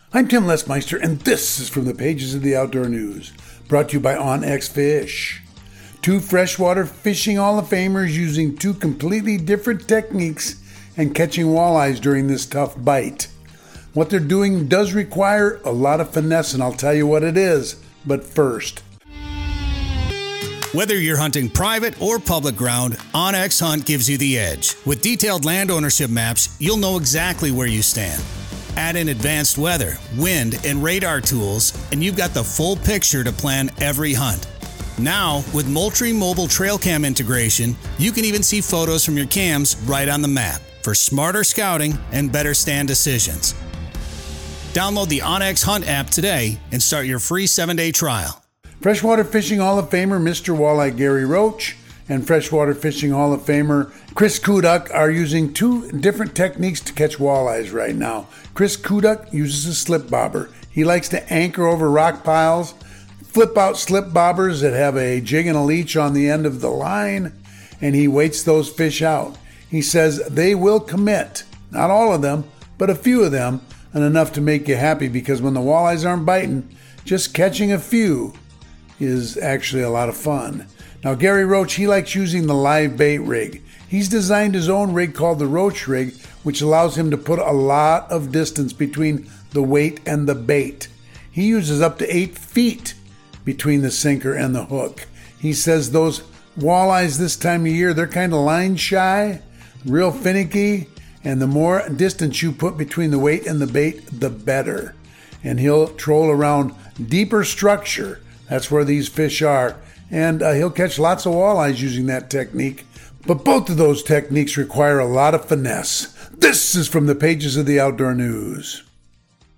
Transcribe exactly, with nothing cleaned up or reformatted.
I'm Tim Lesmeister, and this is from the pages of the Outdoor News, brought to you by OnX Fish. Two freshwater fishing Hall of Famers using two completely different techniques and catching walleyes during this tough bite. What they're doing does require a lot of finesse, and I'll tell you what it is, but first. Whether you're hunting private or public ground, OnX Hunt gives you the edge. With detailed land ownership maps, you'll know exactly where you stand. Add in advanced weather, wind, and radar tools, and you've got the full picture to plan every hunt. Now, with Moultrie Mobile Trail Cam integration, you can even see photos from your cams right on the map for smarter scouting and better stand decisions. Download the OnX Hunt app today and start your free seven-day trial. Freshwater Fishing Hall of Famer Mister Walleye Gary Roach and Freshwater Fishing Hall of Famer Chris Kuduk are using two different techniques to catch walleyes right now. Chris Kuduk uses a slip bobber. He likes to anchor over rock piles, flip out slip bobbers that have a jig and a leech on the end of the line, and he waits those fish out. He says they will commit, not all of them, but a few of them, and enough to make you happy, because when the walleyes aren't biting, just catching a few is actually a lot of fun. Now, Gary Roach, he likes using the live bait rig. He's designed his own rig called the Roach rig, which allows him to put a lot of distance between the weight and the bait. He uses up to eight feet between the sinker and the hook. He says those walleyes this time of year, they're kind of line shy, real finicky, and the more distance you put between the weight and the bait, the better. And he'll troll around deeper structure. That's where these fish are. And uh, he'll catch lots of walleyes using that technique. But both of those techniques require a lot of finesse. This is from the pages of the Outdoor News.